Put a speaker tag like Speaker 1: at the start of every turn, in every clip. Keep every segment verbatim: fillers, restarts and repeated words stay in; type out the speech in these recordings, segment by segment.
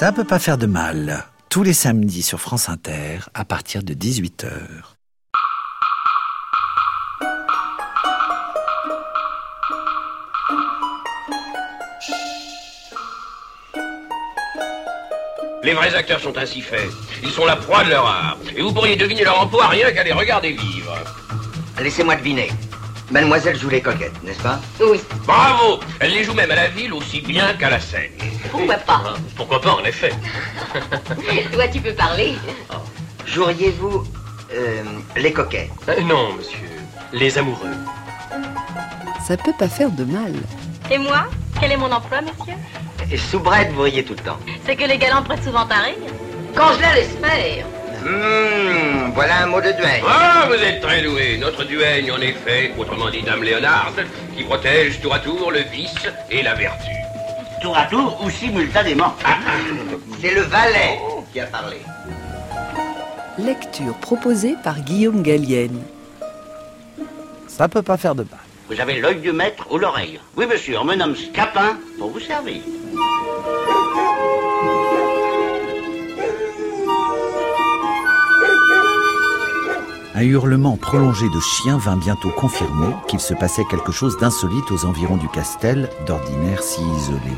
Speaker 1: Ça peut pas faire de mal. Tous les samedis sur France Inter, à partir de dix-huit heures.
Speaker 2: Les vrais acteurs sont ainsi faits. Ils sont la proie de leur art. Et vous pourriez deviner leur emploi rien qu'à les regarder vivre.
Speaker 3: Laissez-moi deviner. Mademoiselle joue les coquettes, n'est-ce pas?
Speaker 4: Oui.
Speaker 2: Bravo! Elle les joue même à la ville aussi bien qu'à la scène.
Speaker 4: Pourquoi pas?
Speaker 2: Pourquoi pas, en effet.
Speaker 4: Toi, tu peux parler.
Speaker 3: Joueriez-vous euh, les coquets?
Speaker 5: euh, Non, monsieur. Les amoureux.
Speaker 6: Ça peut pas faire de mal.
Speaker 4: Et moi? Quel est mon emploi, monsieur?
Speaker 3: Et soubrette, vous riez tout le temps.
Speaker 4: C'est que les galants prêtent souvent à rire. Quand je la laisse faire.
Speaker 3: Hum, voilà un mot de duègne.
Speaker 2: Ah, vous êtes très doué. Notre duègne, en effet, autrement dit Dame Léonard, qui protège tour à tour le vice et la vertu.
Speaker 7: Tour à tour ou simultanément.
Speaker 2: Ah,
Speaker 3: C'est le valet qui a parlé.
Speaker 6: Lecture proposée par Guillaume Gallienne.
Speaker 1: Ça peut pas faire de mal.
Speaker 7: Vous avez l'œil du maître ou l'oreille? Oui, monsieur, on me nomme Scapin pour vous servir.
Speaker 1: Un hurlement prolongé de chien vint bientôt confirmer qu'il se passait quelque chose d'insolite aux environs du Castel, d'ordinaire si isolé.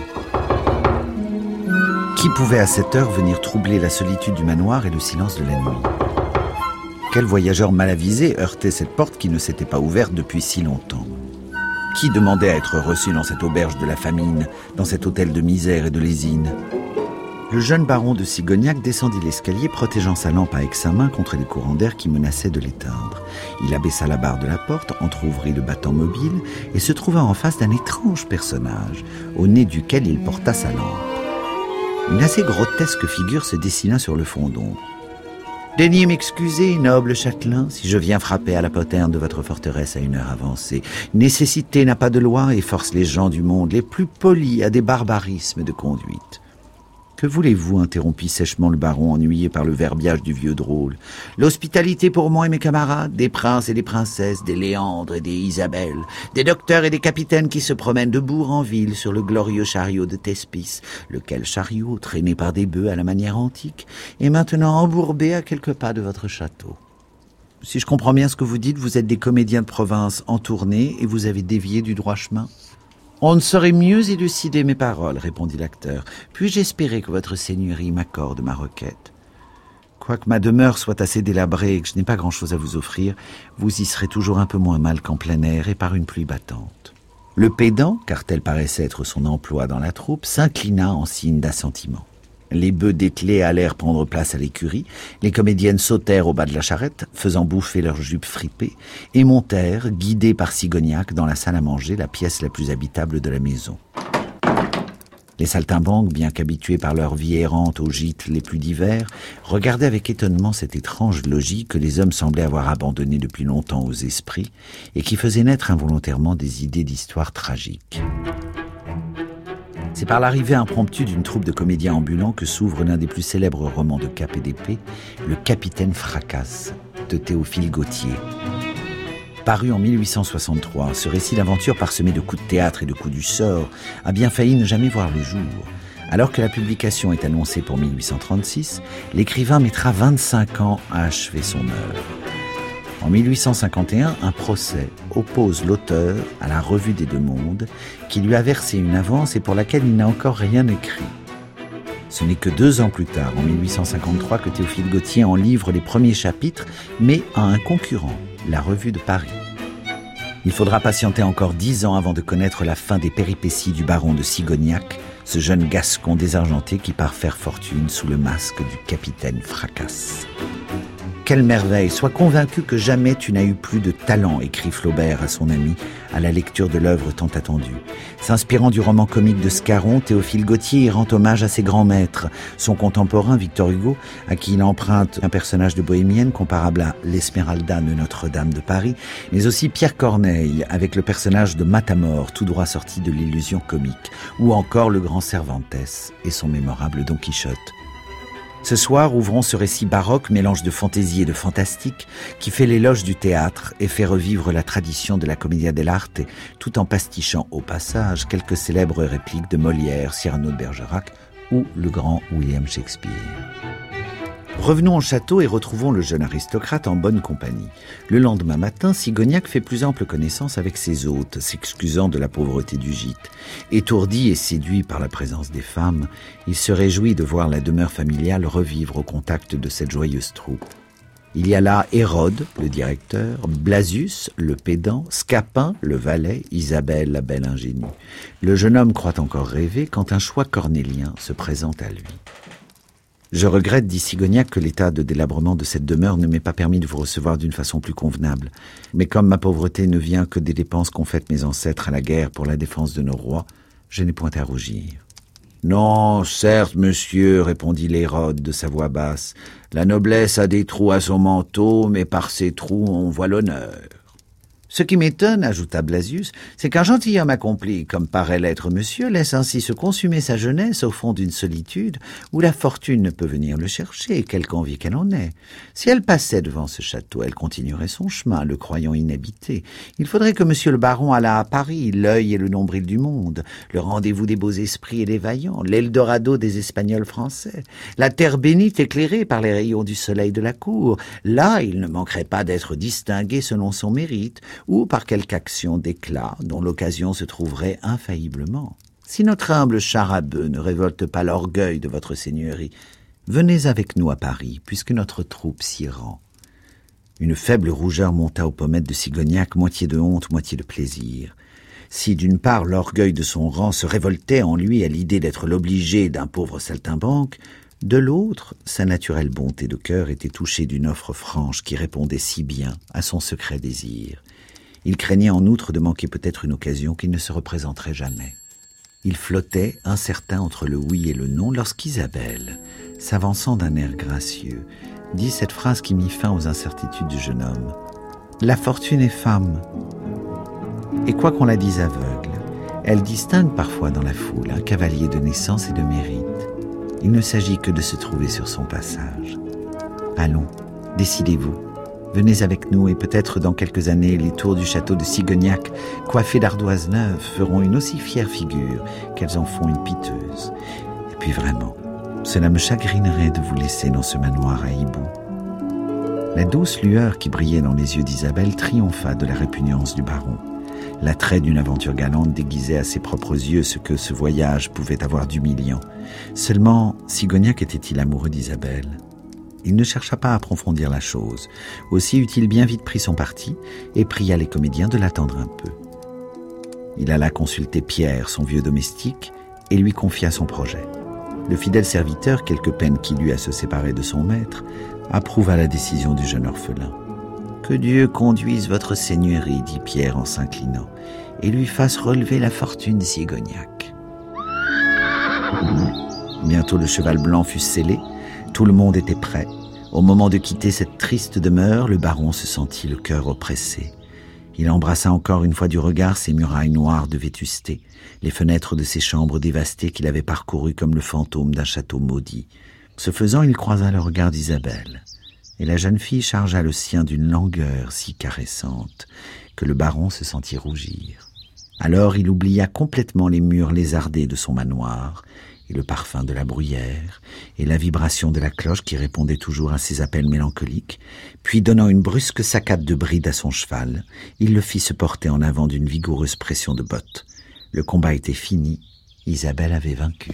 Speaker 1: Qui pouvait à cette heure venir troubler la solitude du manoir et le silence de la nuit? Quel voyageur mal avisé heurtait cette porte qui ne s'était pas ouverte depuis si longtemps? Qui demandait à être reçu dans cette auberge de la famine, dans cet hôtel de misère et de lésine? Le jeune baron de Sigognac descendit l'escalier, protégeant sa lampe avec sa main contre les courants d'air qui menaçaient de l'éteindre. Il abaissa la barre de la porte, entr'ouvrit le battant mobile et se trouva en face d'un étrange personnage, au nez duquel il porta sa lampe. Une assez grotesque figure se dessina sur le fond d'ombre. « Daignez m'excuser, noble châtelain, si je viens frapper à la poterne de votre forteresse à une heure avancée. Nécessité n'a pas de loi et force les gens du monde les plus polis à des barbarismes de conduite. » « Que voulez-vous » interrompit sèchement le baron, ennuyé par le verbiage du vieux drôle. « L'hospitalité pour moi et mes camarades, des princes et des princesses, des Léandres et des Isabelles, des docteurs et des capitaines qui se promènent de bourg en ville sur le glorieux chariot de Thespis, lequel chariot, traîné par des bœufs à la manière antique, est maintenant embourbé à quelques pas de votre château. Si je comprends bien ce que vous dites, vous êtes des comédiens de province en tournée et vous avez dévié du droit chemin. » « On ne saurait mieux élucider mes paroles, » répondit l'acteur. « Puis-je espérer que votre seigneurie m'accorde ma requête? Quoique ma demeure soit assez délabrée et que je n'ai pas grand-chose à vous offrir, vous y serez toujours un peu moins mal qu'en plein air et par une pluie battante. » Le pédant, car tel paraissait être son emploi dans la troupe, s'inclina en signe d'assentiment. Les bœufs dételés allèrent prendre place à l'écurie, les comédiennes sautèrent au bas de la charrette, faisant bouffer leurs jupes fripées, et montèrent, guidés par Sigognac, dans la salle à manger, la pièce la plus habitable de la maison. Les saltimbanques, bien qu'habitués par leur vie errante aux gîtes les plus divers, regardaient avec étonnement cet étrange logis que les hommes semblaient avoir abandonné depuis longtemps aux esprits, et qui faisait naître involontairement des idées d'histoire tragiques. C'est par l'arrivée impromptue d'une troupe de comédiens ambulants que s'ouvre l'un des plus célèbres romans de Cap et d'épée, Le Capitaine Fracasse, de Théophile Gautier. Paru en mille huit cent soixante-trois, ce récit d'aventure parsemé de coups de théâtre et de coups du sort a bien failli ne jamais voir le jour. Alors que la publication est annoncée pour mille huit cent trente-six, l'écrivain mettra vingt-cinq ans à achever son œuvre. En mille huit cent cinquante et un, un procès oppose l'auteur à la Revue des Deux Mondes, qui lui a versé une avance et pour laquelle il n'a encore rien écrit. Ce n'est que deux ans plus tard, en mille huit cent cinquante-trois, que Théophile Gautier en livre les premiers chapitres, mais à un concurrent, la Revue de Paris. Il faudra patienter encore dix ans avant de connaître la fin des péripéties du baron de Sigognac, ce jeune Gascon désargenté qui part faire fortune sous le masque du capitaine Fracasse. Quelle merveille! Sois convaincu que jamais tu n'as eu plus de talent, écrit Flaubert à son ami, à la lecture de l'œuvre tant attendue. S'inspirant du roman comique de Scarron, Théophile Gautier rend hommage à ses grands maîtres, son contemporain Victor Hugo, à qui il emprunte un personnage de bohémienne comparable à l'Esmeralda de Notre-Dame de Paris, mais aussi Pierre Corneille, avec le personnage de Matamor, tout droit sorti de l'illusion comique, ou encore le grand Cervantes et son mémorable Don Quichotte. Ce soir, ouvrons ce récit baroque, mélange de fantaisie et de fantastique, qui fait l'éloge du théâtre et fait revivre la tradition de la commedia dell'arte, tout en pastichant au passage quelques célèbres répliques de Molière, Cyrano de Bergerac ou le grand William Shakespeare. Revenons au château et retrouvons le jeune aristocrate en bonne compagnie. Le lendemain matin, Sigognac fait plus ample connaissance avec ses hôtes, s'excusant de la pauvreté du gîte. Étourdi et séduit par la présence des femmes, il se réjouit de voir la demeure familiale revivre au contact de cette joyeuse troupe. Il y a là Hérode, le directeur, Blasius, le pédant, Scapin, le valet, Isabelle, la belle ingénue. Le jeune homme croit encore rêver quand un choix cornélien se présente à lui. Je regrette, dit Sigognac, que l'état de délabrement de cette demeure ne m'ait pas permis de vous recevoir d'une façon plus convenable. Mais comme ma pauvreté ne vient que des dépenses qu'ont faites mes ancêtres à la guerre pour la défense de nos rois, je n'ai point à rougir. Non, certes, monsieur, répondit l'Hérode de sa voix basse. La noblesse a des trous à son manteau, mais par ces trous on voit l'honneur. Ce qui m'étonne, ajouta Blasius, c'est qu'un gentilhomme accompli, comme paraît l'être monsieur, laisse ainsi se consumer sa jeunesse au fond d'une solitude où la fortune ne peut venir le chercher, quelque envie qu'elle en ait. Si elle passait devant ce château, elle continuerait son chemin, le croyant inhabité. Il faudrait que monsieur le baron allât à Paris, l'œil et le nombril du monde, le rendez-vous des beaux esprits et des vaillants, l'Eldorado des Espagnols français, la terre bénite éclairée par les rayons du soleil de la cour. Là, il ne manquerait pas d'être distingué selon son mérite, ou par quelque action d'éclat dont l'occasion se trouverait infailliblement. Si notre humble char à bœuf ne révolte pas l'orgueil de votre seigneurie, venez avec nous à Paris, puisque notre troupe s'y rend. Une faible rougeur monta aux pommettes de Sigognac, moitié de honte, moitié de plaisir. Si d'une part l'orgueil de son rang se révoltait en lui à l'idée d'être l'obligé d'un pauvre saltimbanque, de l'autre, sa naturelle bonté de cœur était touchée d'une offre franche qui répondait si bien à son secret désir. Il craignait en outre de manquer peut-être une occasion qui ne se représenterait jamais. Il flottait, incertain entre le oui et le non, lorsqu'Isabelle, s'avançant d'un air gracieux, dit cette phrase qui mit fin aux incertitudes du jeune homme. « La fortune est femme. » Et quoi qu'on la dise aveugle, elle distingue parfois dans la foule un cavalier de naissance et de mérite. Il ne s'agit que de se trouver sur son passage. Allons, décidez-vous. Venez avec nous et peut-être dans quelques années, les tours du château de Sigognac, coiffées d'ardoises neuves, feront une aussi fière figure qu'elles en font une piteuse. Et puis vraiment, cela me chagrinerait de vous laisser dans ce manoir à hibou. La douce lueur qui brillait dans les yeux d'Isabelle triompha de la répugnance du baron. L'attrait d'une aventure galante déguisait à ses propres yeux ce que ce voyage pouvait avoir d'humiliant. Seulement, Sigognac était-il amoureux d'Isabelle ? Il ne chercha pas à approfondir la chose. Aussi eut-il bien vite pris son parti et pria les comédiens de l'attendre un peu. Il alla consulter Pierre, son vieux domestique, et lui confia son projet. Le fidèle serviteur, quelque peine qu'il eut à se séparer de son maître, approuva la décision du jeune orphelin. « Que Dieu conduise votre seigneurie, dit Pierre en s'inclinant, et lui fasse relever la fortune Sigognac. » Bientôt le cheval blanc fut scellé. Tout le monde était prêt. Au moment de quitter cette triste demeure, le baron se sentit le cœur oppressé. Il embrassa encore une fois du regard ces murailles noires de vétusté, les fenêtres de ces chambres dévastées qu'il avait parcourues comme le fantôme d'un château maudit. Ce faisant, il croisa le regard d'Isabelle, et la jeune fille chargea le sien d'une langueur si caressante que le baron se sentit rougir. Alors il oublia complètement les murs lézardés de son manoir, et le parfum de la bruyère, et la vibration de la cloche qui répondait toujours à ses appels mélancoliques, puis donnant une brusque saccade de bride à son cheval, il le fit se porter en avant d'une vigoureuse pression de bottes. Le combat était fini, Isabelle avait vaincu.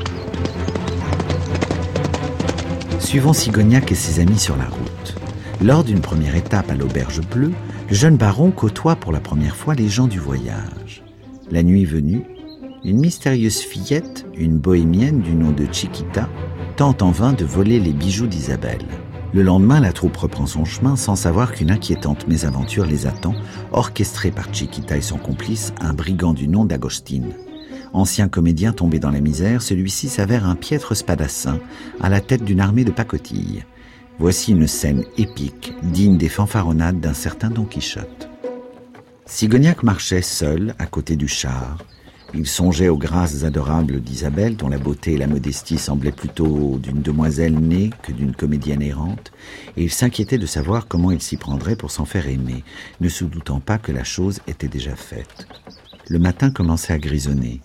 Speaker 1: Suivons Sigognac et ses amis sur la route. Lors d'une première étape à l'Auberge Bleue, le jeune baron côtoie pour la première fois les gens du voyage. La nuit venue, une mystérieuse fillette, une bohémienne du nom de Chiquita, tente en vain de voler les bijoux d'Isabelle. Le lendemain, la troupe reprend son chemin sans savoir qu'une inquiétante mésaventure les attend, orchestrée par Chiquita et son complice, un brigand du nom d'Agostin. Ancien comédien tombé dans la misère, celui-ci s'avère un piètre spadassin à la tête d'une armée de pacotilles. Voici une scène épique, digne des fanfaronnades d'un certain Don Quichotte. Sigognac marchait seul à côté du char. Il songeait aux grâces adorables d'Isabelle, dont la beauté et la modestie semblaient plutôt d'une demoiselle née que d'une comédienne errante, et il s'inquiétait de savoir comment il s'y prendrait pour s'en faire aimer, ne se doutant pas que la chose était déjà faite. Le matin commençait à grisonner.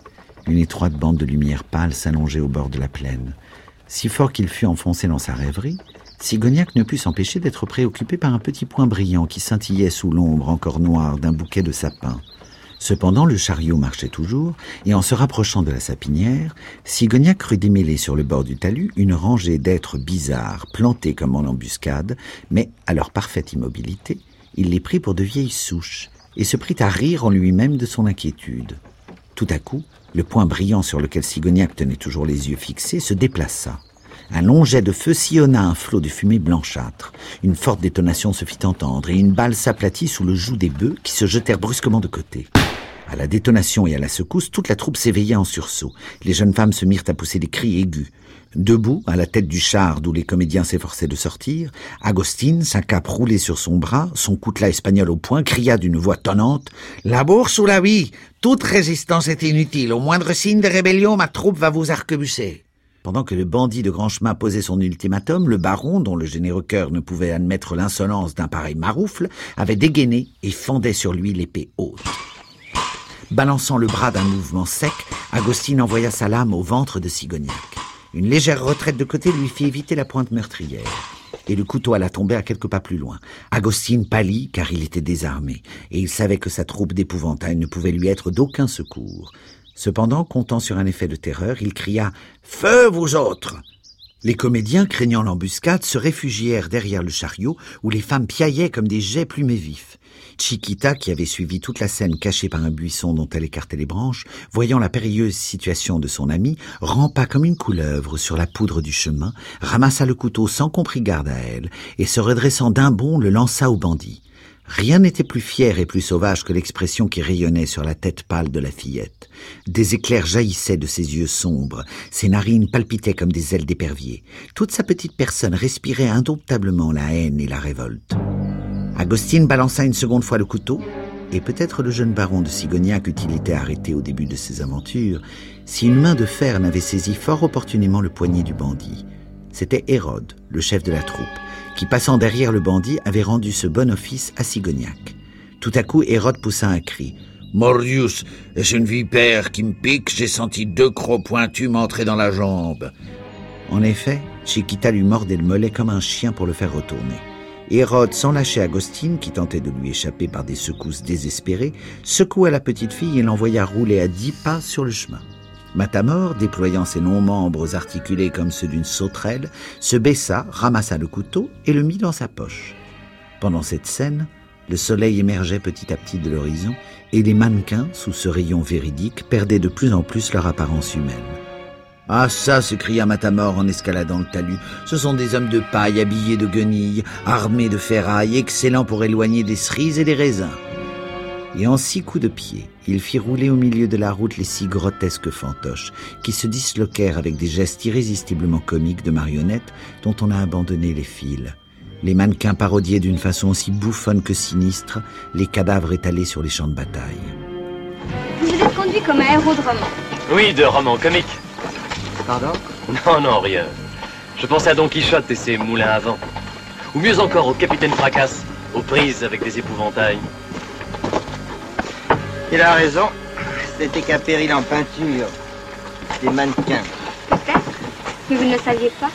Speaker 1: Une étroite bande de lumière pâle s'allongeait au bord de la plaine. Si fort qu'il fût enfoncé dans sa rêverie, Sigognac ne put s'empêcher d'être préoccupé par un petit point brillant qui scintillait sous l'ombre encore noire d'un bouquet de sapins. Cependant, le chariot marchait toujours, et en se rapprochant de la sapinière, Sigognac crut démêler sur le bord du talus une rangée d'êtres bizarres, plantés comme en embuscade, mais, à leur parfaite immobilité, il les prit pour de vieilles souches, et se prit à rire en lui-même de son inquiétude. Tout à coup, le point brillant sur lequel Sigognac tenait toujours les yeux fixés se déplaça. Un long jet de feu sillonna un flot de fumée blanchâtre. Une forte détonation se fit entendre, et une balle s'aplatit sous le joug des bœufs qui se jetèrent brusquement de côté. À la détonation et à la secousse, toute la troupe s'éveilla en sursaut. Les jeunes femmes se mirent à pousser des cris aigus. Debout, à la tête du char d'où les comédiens s'efforçaient de sortir, Agostine, sa cape roulée sur son bras, son coutelas espagnol au poing, cria d'une voix tonnante « La bourse ou la vie? Toute résistance est inutile. Au moindre signe de rébellion, ma troupe va vous arquebuser. » Pendant que le bandit de grand chemin posait son ultimatum, le baron, dont le généreux cœur ne pouvait admettre l'insolence d'un pareil maroufle, avait dégainé et fendait sur lui l'épée haute. Balançant le bras d'un mouvement sec, Agostine envoya sa lame au ventre de Sigognac. Une légère retraite de côté lui fit éviter la pointe meurtrière. Et le couteau alla tomber à quelques pas plus loin. Agostine pâlit car il était désarmé, et il savait que sa troupe d'épouvantail ne pouvait lui être d'aucun secours. Cependant, comptant sur un effet de terreur, il cria « Feu, vous autres !» Les comédiens, craignant l'embuscade, se réfugièrent derrière le chariot où les femmes piaillaient comme des jets plumés vifs. Chiquita, qui avait suivi toute la scène cachée par un buisson dont elle écartait les branches, voyant la périlleuse situation de son ami, rampa comme une couleuvre sur la poudre du chemin, ramassa le couteau sans qu'on prît garde à elle, et se redressant d'un bond, le lança au bandit. Rien n'était plus fier et plus sauvage que l'expression qui rayonnait sur la tête pâle de la fillette. Des éclairs jaillissaient de ses yeux sombres, ses narines palpitaient comme des ailes d'épervier. Toute sa petite personne respirait indomptablement la haine et la révolte. Agostine balança une seconde fois le couteau, et peut-être le jeune baron de Sigognac eût-il été arrêté au début de ses aventures, si une main de fer n'avait saisi fort opportunément le poignet du bandit. C'était Hérode, le chef de la troupe, qui, passant derrière le bandit, avait rendu ce bon office à Sigognac. Tout à coup, Hérode poussa un cri. « Mordius, est-ce une vipère qui me pique? J'ai senti deux crocs pointus m'entrer dans la jambe. » En effet, Chiquita lui mordait le mollet comme un chien pour le faire retourner. Hérode, sans lâcher Agostine, qui tentait de lui échapper par des secousses désespérées, secoua la petite fille et l'envoya rouler à dix pas sur le chemin. Matamor, déployant ses longs membres articulés comme ceux d'une sauterelle, se baissa, ramassa le couteau et le mit dans sa poche. Pendant cette scène, le soleil émergeait petit à petit de l'horizon et les mannequins, sous ce rayon véridique, perdaient de plus en plus leur apparence humaine. « Ah ça !» s'écria Matamor en escaladant le talus. « Ce sont des hommes de paille habillés de guenilles, armés de ferrailles, excellents pour éloigner des cerises et des raisins. » Et en six coups de pied, il fit rouler au milieu de la route les six grotesques fantoches, qui se disloquèrent avec des gestes irrésistiblement comiques de marionnettes dont on a abandonné les fils. Les mannequins parodiaient d'une façon aussi bouffonne que sinistre les cadavres étalés sur les champs de bataille.
Speaker 8: Vous êtes conduit comme un héros de roman.
Speaker 5: Oui, de roman comique.
Speaker 3: Pardon?
Speaker 5: Non, non, rien. Je pensais à Don Quichotte et ses moulins à vent. Ou mieux encore, au capitaine Fracasse, aux prises avec des épouvantails.
Speaker 3: Il a raison. C'était qu'un péril en peinture. Des mannequins.
Speaker 8: Peut-être, mais vous ne le saviez pas.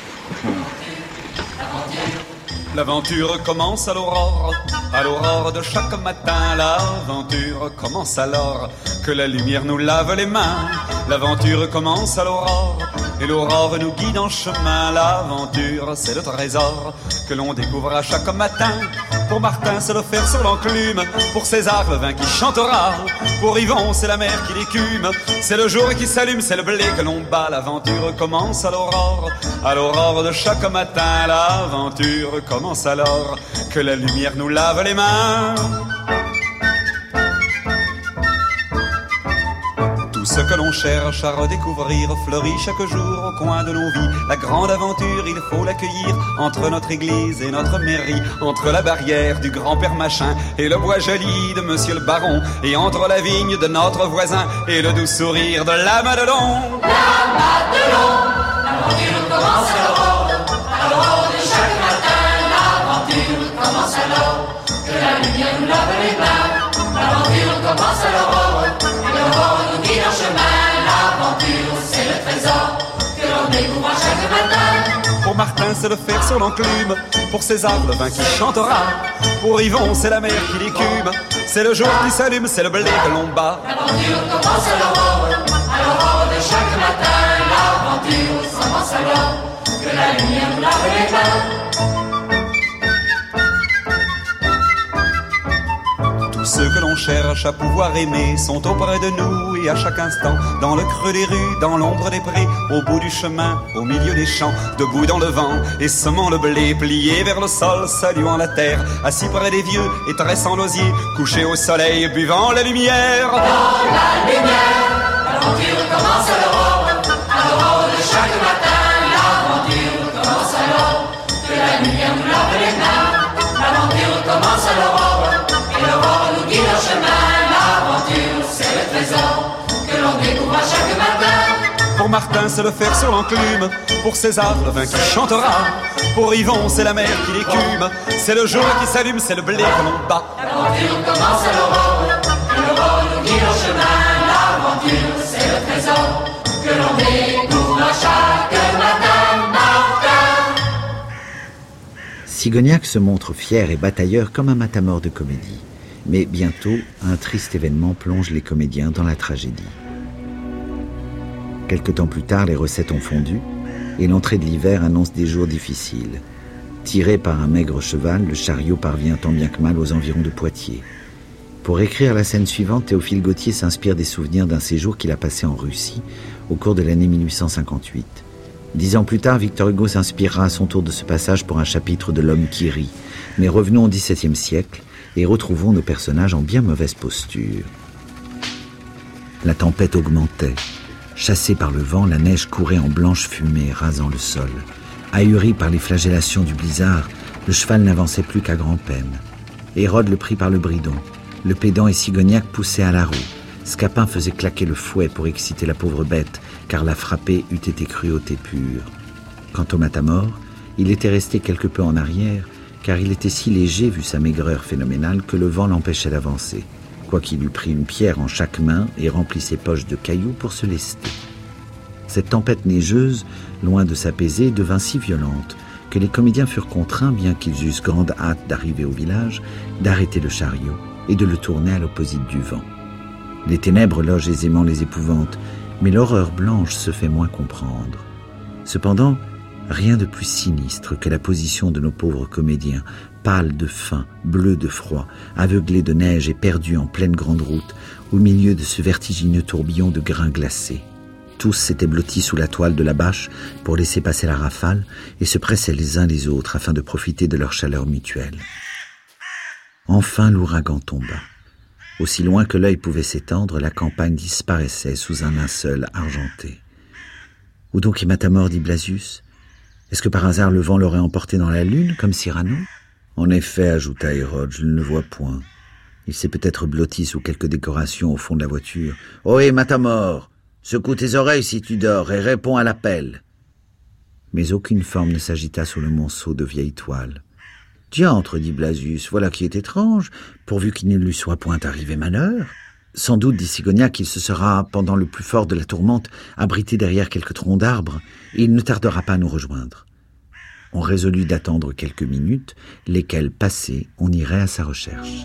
Speaker 9: L'aventure commence à l'aurore, à l'aurore de chaque matin. L'aventure commence alors que la lumière nous lave les mains. L'aventure commence à l'aurore, et l'aurore nous guide en chemin. L'aventure, c'est le trésor que l'on découvre à chaque matin. Pour Martin, c'est le fer sur l'enclume. Pour César, le vin qui chantera. Pour Yvon, c'est la mer qui l'écume. C'est le jour qui s'allume, c'est le blé que l'on bat. L'aventure commence à l'aurore, à l'aurore de chaque matin. L'aventure commence alors que la lumière nous lave les mains. Tout ce que l'on cherche à redécouvrir fleurit chaque jour au coin de nos vies. La grande aventure, il faut l'accueillir entre notre église et notre mairie, entre la barrière du grand-père Machin et le bois joli de monsieur le baron, et entre la vigne de notre voisin et le doux sourire de la Madelon.
Speaker 10: La Madelon, l'aventure commence à l'aurore, à l'aurore de chaque matin. L'aventure commence alors que la lumière nous lave les mains. L'aventure commence à l'aurore, et l'aurore nous guide en chemin. L'aventure l'on découvre chaque matin.
Speaker 9: Pour Martin, c'est le fer sur l'enclume. Pour César, le vin qui chantera. Pour Yvon, c'est la mer qui l'écume. C'est le jour qui s'allume, c'est le blé que l'on bat.
Speaker 10: L'aventure commence à l'aurore, à l'aurore de chaque matin. L'aventure commence alors, que la lumière nous lave les mains.
Speaker 9: Tous ceux que l'on cherche à pouvoir aimer sont auprès de nous et à chaque instant, dans le creux des rues, dans l'ombre des prés, au bout du chemin, au milieu des champs, debout dans le vent et semant le blé, plié vers le sol, saluant la terre, assis près des vieux et tressant l'osier, couché au soleil, buvant la lumière.
Speaker 10: Dans la lumière, l'aventure commence à l'aurore, à l'aurore de chaque matin. L'aventure commence alors, que la lumière nous lave les mains. L'aventure commence à l'aurore. Et l'aurore nous guide en chemin. L'aventure, c'est le trésor que l'on découvre à chaque matin.
Speaker 9: Pour Martin, c'est le fer sur l'enclume. Pour César, le vin qui chantera. Pour Yvon, c'est la mer qui l'écume. C'est le jour qui s'allume, c'est le blé que l'on bat.
Speaker 10: L'aventure commence à l'aurore. Et l'aurore nous guide en chemin. L'aventure, c'est le trésor que l'on découvre à chaque matin. Martin.
Speaker 1: Sigognac se montre fier et batailleur comme un matamor de comédie. Mais bientôt, un triste événement plonge les comédiens dans la tragédie. Quelque temps plus tard, les recettes ont fondu et l'entrée de l'hiver annonce des jours difficiles. Tiré par un maigre cheval, le chariot parvient tant bien que mal aux environs de Poitiers. Pour écrire la scène suivante, Théophile Gautier s'inspire des souvenirs d'un séjour qu'il a passé en Russie au cours de l'année mille huit cent cinquante-huit. Dix ans plus tard, Victor Hugo s'inspirera à son tour de ce passage pour un chapitre de L'homme qui rit. Mais revenons au dix-septième siècle et retrouvons nos personnages en bien mauvaise posture. La tempête augmentait. Chassée par le vent, la neige courait en blanche fumée, rasant le sol. Ahuri par les flagellations du blizzard, le cheval n'avançait plus qu'à grand-peine. Hérode le prit par le bridon. Le pédant et Sigognac poussaient à la roue. Scapin faisait claquer le fouet pour exciter la pauvre bête, car la frapper eût été cruauté pure. Quant au matamor, il était resté quelque peu en arrière, car il était si léger, vu sa maigreur phénoménale, que le vent l'empêchait d'avancer, quoiqu'il eût pris une pierre en chaque main et rempli ses poches de cailloux pour se lester. Cette tempête neigeuse, loin de s'apaiser, devint si violente que les comédiens furent contraints, bien qu'ils eussent grande hâte d'arriver au village, d'arrêter le chariot et de le tourner à l'opposite du vent. Les ténèbres logent aisément les épouvantes, mais l'horreur blanche se fait moins comprendre. Cependant, rien de plus sinistre que la position de nos pauvres comédiens, pâles de faim, bleus de froid, aveuglés de neige et perdus en pleine grande route, au milieu de ce vertigineux tourbillon de grains glacés. Tous s'étaient blottis sous la toile de la bâche pour laisser passer la rafale et se pressaient les uns les autres afin de profiter de leur chaleur mutuelle. Enfin l'ouragan tomba. Aussi loin que l'œil pouvait s'étendre, la campagne disparaissait sous un linceul argenté. « Où donc est Matamor » dit Blasius. « Est-ce que par hasard le vent l'aurait emporté dans la lune, comme Cyrano ?»« En effet, ajouta Hérode, je ne le vois point. Il s'est peut-être blotti sous quelque décoration au fond de la voiture. « Ohé, Matamor, secoue tes oreilles si tu dors et réponds à l'appel. » Mais aucune forme ne s'agita sous le monceau de vieille toile. « Diantre, dit Blasius, voilà qui est étrange, pourvu qu'il ne lui soit point arrivé malheur. » Sans doute, dit Sigognac, qu'il se sera, pendant le plus fort de la tourmente, abrité derrière quelques troncs d'arbres, et il ne tardera pas à nous rejoindre. On résolut d'attendre quelques minutes, lesquelles passées, on irait à sa recherche.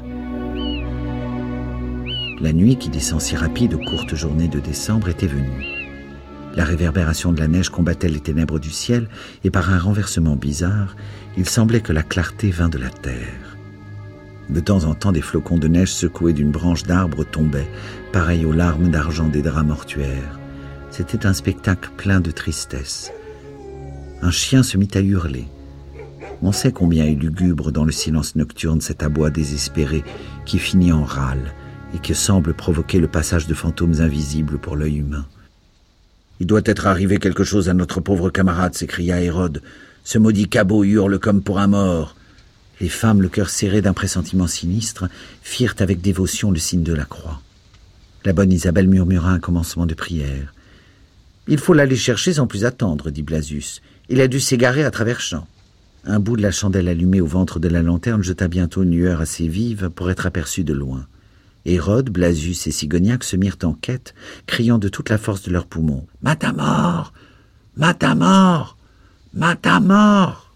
Speaker 1: La nuit, qui descend si rapide aux courtes journées de décembre, était venue. La réverbération de la neige combattait les ténèbres du ciel, et par un renversement bizarre, il semblait que la clarté vînt de la terre. De temps en temps, des flocons de neige secoués d'une branche d'arbre tombaient, pareils aux larmes d'argent des draps mortuaires. C'était un spectacle plein de tristesse. Un chien se mit à hurler. On sait combien est lugubre dans le silence nocturne cet aboi désespéré qui finit en râle et qui semble provoquer le passage de fantômes invisibles pour l'œil humain. « Il doit être arrivé quelque chose à notre pauvre camarade » s'écria Hérode. « Ce maudit cabot hurle comme pour un mort. » Les femmes, le cœur serré d'un pressentiment sinistre, firent avec dévotion le signe de la croix. La bonne Isabelle murmura un commencement de prière. « Il faut l'aller chercher sans plus attendre, dit Blasius. Il a dû s'égarer à travers champs. » Un bout de la chandelle allumée au ventre de la lanterne jeta bientôt une lueur assez vive pour être aperçue de loin. Hérode, Blasius et Sigognac se mirent en quête, criant de toute la force de leurs poumons. « Matamor ! « Matamor ! Matamor !»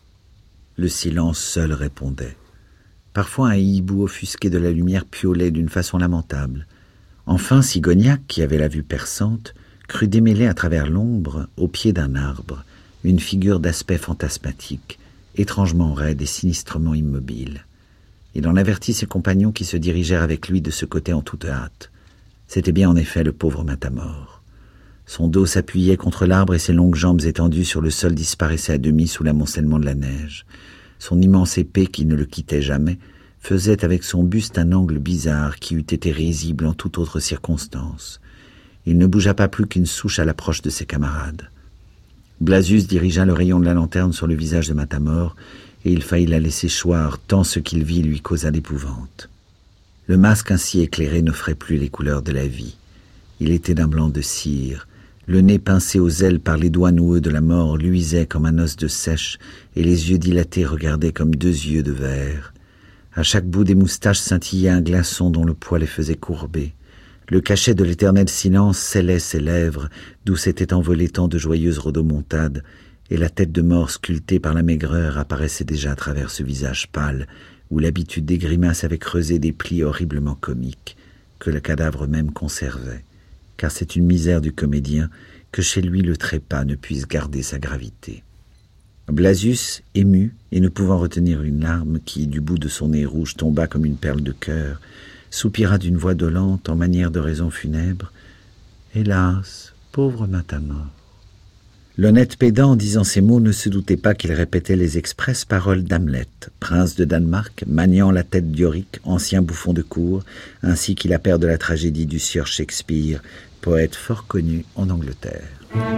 Speaker 1: Le silence seul répondait. Parfois un hibou offusqué de la lumière piaulait d'une façon lamentable. Enfin Sigognac, qui avait la vue perçante, crut démêler à travers l'ombre, au pied d'un arbre, une figure d'aspect fantasmatique, étrangement raide et sinistrement immobile. Il en avertit ses compagnons qui se dirigèrent avec lui de ce côté en toute hâte. C'était bien en effet le pauvre Matamor. Son dos s'appuyait contre l'arbre et ses longues jambes étendues sur le sol disparaissaient à demi sous l'amoncellement de la neige. Son immense épée, qui ne le quittait jamais, faisait avec son buste un angle bizarre qui eût été risible en toute autre circonstance. Il ne bougea pas plus qu'une souche à l'approche de ses camarades. Blasius dirigea le rayon de la lanterne sur le visage de Matamor, et il faillit la laisser choir, tant ce qu'il vit lui causa d'épouvante. Le masque ainsi éclairé n'offrait plus les couleurs de la vie. Il était d'un blanc de cire, le nez pincé aux ailes par les doigts noueux de la mort luisait comme un os de seiche, et les yeux dilatés regardaient comme deux yeux de verre. À chaque bout des moustaches scintillait un glaçon dont le poil les faisait courber. Le cachet de l'éternel silence scellait ses lèvres, d'où s'étaient envolées tant de joyeuses rodomontades, et la tête de mort sculptée par la maigreur apparaissait déjà à travers ce visage pâle, où l'habitude des grimaces avait creusé des plis horriblement comiques, que le cadavre même conservait, car c'est une misère du comédien que chez lui le trépas ne puisse garder sa gravité. Blasius, ému, et ne pouvant retenir une larme qui, du bout de son nez rouge, tomba comme une perle de cœur, soupira d'une voix dolente en manière de raison funèbre. « Hélas, pauvre Matamor !» L'honnête pédant, en disant ces mots, ne se doutait pas qu'il répétait les expresses paroles d'Hamlet, prince de Danemark, maniant la tête d'Yorick, ancien bouffon de cour, ainsi qu'il a père de la tragédie du sieur Shakespeare, poète fort connu en Angleterre.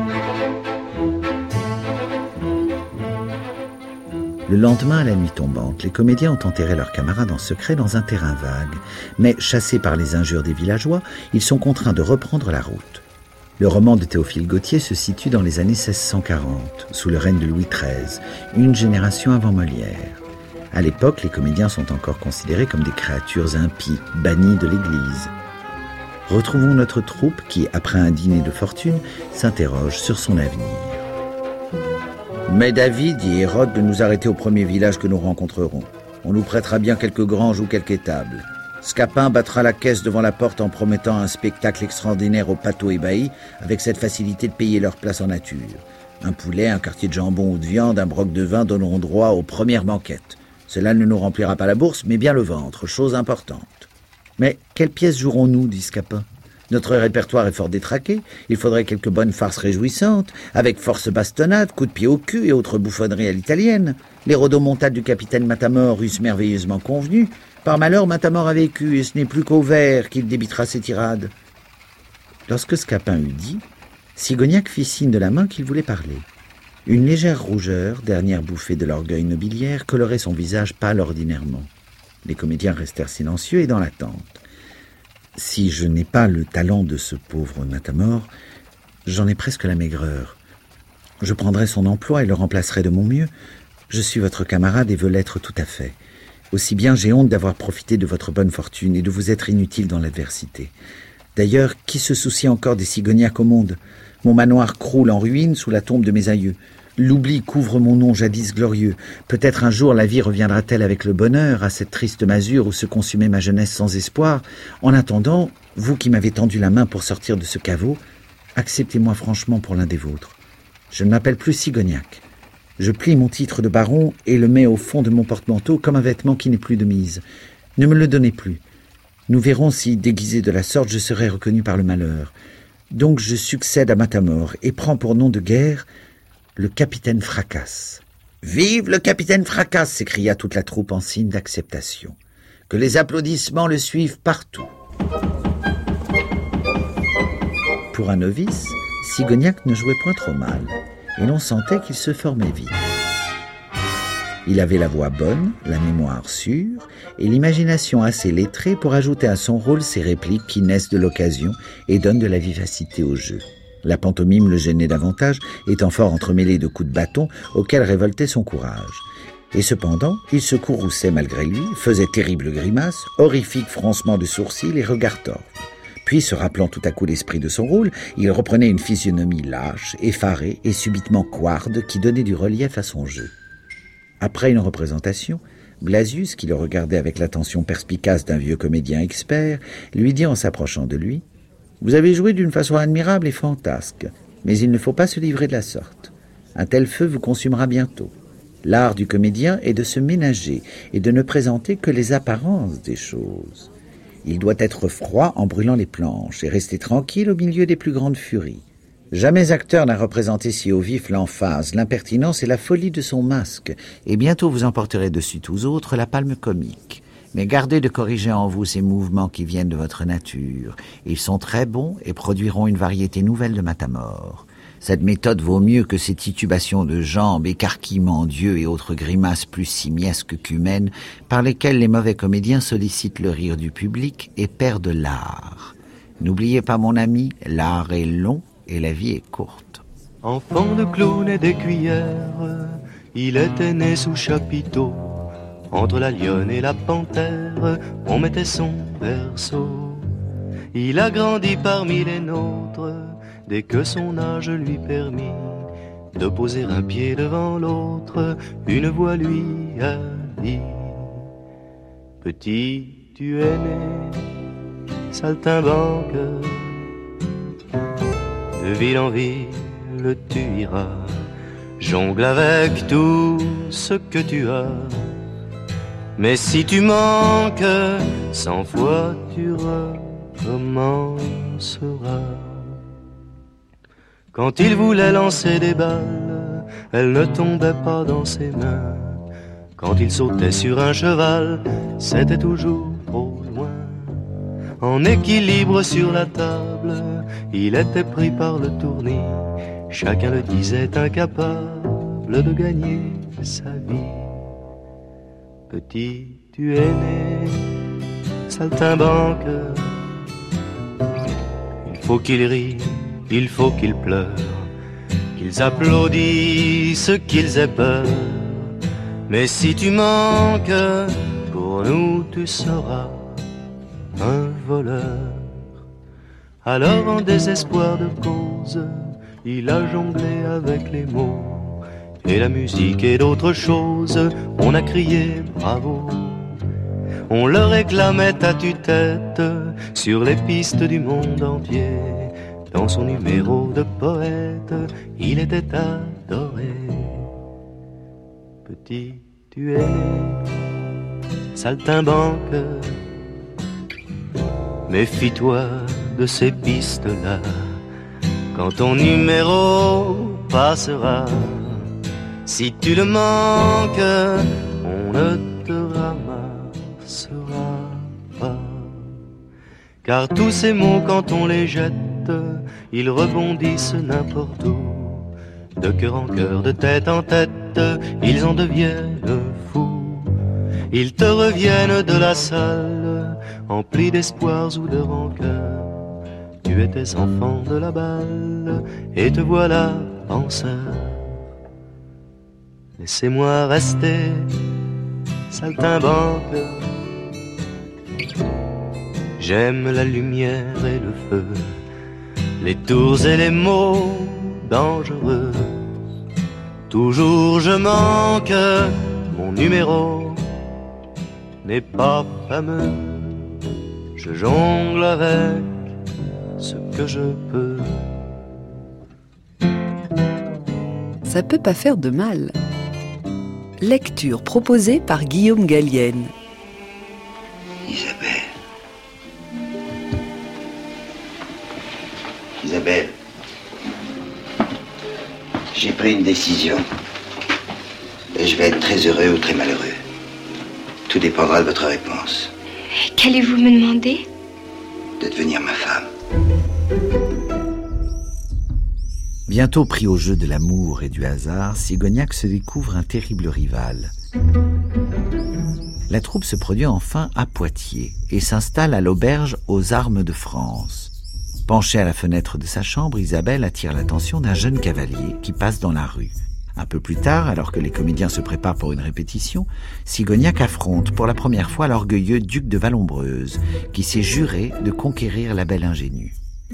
Speaker 1: Le lendemain, à la nuit tombante, les comédiens ont enterré leurs camarades en secret dans un terrain vague, mais chassés par les injures des villageois, ils sont contraints de reprendre la route. Le roman de Théophile Gautier se situe dans les années seize cent quarante, sous le règne de Louis treize, une génération avant Molière. À l'époque, les comédiens sont encore considérés comme des créatures impies, bannies de l'Église. Retrouvons notre troupe qui, après un dîner de fortune, s'interroge sur son avenir. Mais David, dit Hérode, de nous arrêter au premier village que nous rencontrerons. On nous prêtera bien quelques granges ou quelques étables. Scapin battra la caisse devant la porte en promettant un spectacle extraordinaire aux pâteaux ébahis, avec cette facilité de payer leur place en nature. Un poulet, un quartier de jambon ou de viande, un broc de vin donneront droit aux premières banquettes. Cela ne nous remplira pas la bourse, mais bien le ventre, chose importante. Mais quelle pièce jouerons-nous, dit Scapin? Notre répertoire est fort détraqué, il faudrait quelques bonnes farces réjouissantes, avec force bastonnade, coups de pied au cul et autres bouffonneries à l'italienne. Les rodomontades du capitaine Matamor eussent merveilleusement convenu. Par malheur, Matamor a vécu, et ce n'est plus qu'au vert qu'il débitera ses tirades. Lorsque Scapin eut dit, Sigognac fit signe de la main qu'il voulait parler. Une légère rougeur, dernière bouffée de l'orgueil nobiliaire, colorait son visage pâle ordinairement. Les comédiens restèrent silencieux et dans l'attente. Si je n'ai pas le talent de ce pauvre Matamor, j'en ai presque la maigreur. Je prendrai son emploi et le remplacerai de mon mieux. Je suis votre camarade et veux l'être tout à fait. Aussi bien j'ai honte d'avoir profité de votre bonne fortune et de vous être inutile dans l'adversité. D'ailleurs, qui se soucie encore des Sigognacs au monde? Mon manoir croule en ruine sous la tombe de mes aïeux. L'oubli couvre mon nom jadis glorieux. Peut-être un jour la vie reviendra-t-elle avec le bonheur à cette triste masure où se consumait ma jeunesse sans espoir. En attendant, vous qui m'avez tendu la main pour sortir de ce caveau, acceptez-moi franchement pour l'un des vôtres. Je ne m'appelle plus Sigognac. Je plie mon titre de baron et le mets au fond de mon porte-manteau comme un vêtement qui n'est plus de mise. Ne me le donnez plus. Nous verrons si, déguisé de la sorte, je serai reconnu par le malheur. Donc je succède à Matamor et prends pour nom de guerre le capitaine Fracasse. « Vive le capitaine Fracasse !» s'écria toute la troupe en signe d'acceptation. Que les applaudissements le suivent partout. Pour un novice, Sigognac ne jouait point trop mal, et l'on sentait qu'il se formait vite. Il avait la voix bonne, la mémoire sûre, et l'imagination assez lettrée pour ajouter à son rôle ces répliques qui naissent de l'occasion et donnent de la vivacité au jeu. La pantomime le gênait davantage, étant fort entremêlé de coups de bâton auxquels révoltait son courage. Et cependant, il se courrouçait malgré lui, faisait terribles grimaces, horrifiques froncements de sourcils et regards torves. Puis, se rappelant tout à coup l'esprit de son rôle, il reprenait une physionomie lâche, effarée et subitement couarde qui donnait du relief à son jeu. Après une représentation, Blasius, qui le regardait avec l'attention perspicace d'un vieux comédien expert, lui dit en s'approchant de lui « Vous avez joué d'une façon admirable et fantasque, mais il ne faut pas se livrer de la sorte. Un tel feu vous consumera bientôt. L'art du comédien est de se ménager et de ne présenter que les apparences des choses. Il doit être froid en brûlant les planches et rester tranquille au milieu des plus grandes furies. Jamais acteur n'a représenté si au vif l'emphase, l'impertinence et la folie de son masque, et bientôt vous emporterez dessus tous autres la palme comique. Mais gardez de corriger en vous ces mouvements qui viennent de votre nature. Ils sont très bons et produiront une variété nouvelle de matamore. Cette méthode vaut mieux que ces titubations de jambes, écarquillements d'yeux et autres grimaces plus simiesques qu'humaines par lesquelles les mauvais comédiens sollicitent le rire du public et perdent l'art. N'oubliez pas, mon ami, l'art est long et la vie est courte.
Speaker 11: Enfant de clown et d'écuyère, il était né sous chapiteau. Entre la lionne et la panthère, on mettait son berceau. Il a grandi parmi les nôtres, dès que son âge lui permit de poser un pied devant l'autre, une voix lui a dit: Petit, tu es né, saltimbanque, de ville en ville tu iras, jongle avec tout ce que tu as. Mais si tu manques, cent fois tu recommenceras. Quand il voulait lancer des balles, elles ne tombaient pas dans ses mains. Quand il sautait sur un cheval, c'était toujours trop loin. En équilibre sur la table, il était pris par le tournis. Chacun le disait incapable de gagner sa vie. Petit, tu es né, saltimbanque. Il faut qu'il rie, il faut qu'ils pleurent, qu'ils applaudissent, qu'ils aient peur. Mais si tu manques, pour nous tu seras un voleur. Alors en désespoir de cause, il a jonglé avec les mots. Et la musique et d'autres choses, on a crié bravo. On le réclamait à tue-tête sur les pistes du monde entier. Dans son numéro de poète, il était adoré. Petit, tu es né, saltimbanque. Méfie-toi de ces pistes-là. Quand ton numéro passera, si tu le manques, on ne te ramassera pas. Car tous ces mots, quand on les jette, ils rebondissent n'importe où. De cœur en cœur, de tête en tête, ils en deviennent fous. Ils te reviennent de la salle, emplis d'espoirs ou de rancœur. Tu étais enfant de la balle, et te voilà penseur. Laissez-moi rester, saltimbanque. J'aime la lumière et le feu, les tours et les mots dangereux. Toujours je manque, mon numéro n'est pas fameux. Je jongle avec ce que je peux.
Speaker 6: Ça peut pas faire de mal. Lecture proposée par Guillaume Gallienne.
Speaker 3: Isabelle. Isabelle. J'ai pris une décision. Et je vais être très heureux ou très malheureux. Tout dépendra de votre réponse.
Speaker 8: Qu'allez-vous me demander?
Speaker 3: De devenir ma femme.
Speaker 1: Bientôt pris au jeu de l'amour et du hasard, Sigognac se découvre un terrible rival. La troupe se produit enfin à Poitiers et s'installe à l'auberge aux Armes de France. Penchée à la fenêtre de sa chambre, Isabelle attire l'attention d'un jeune cavalier qui passe dans la rue. Un peu plus tard, alors que les comédiens se préparent pour une répétition, Sigognac affronte pour la première fois l'orgueilleux duc de Vallombreuse, qui s'est juré de conquérir la belle ingénue.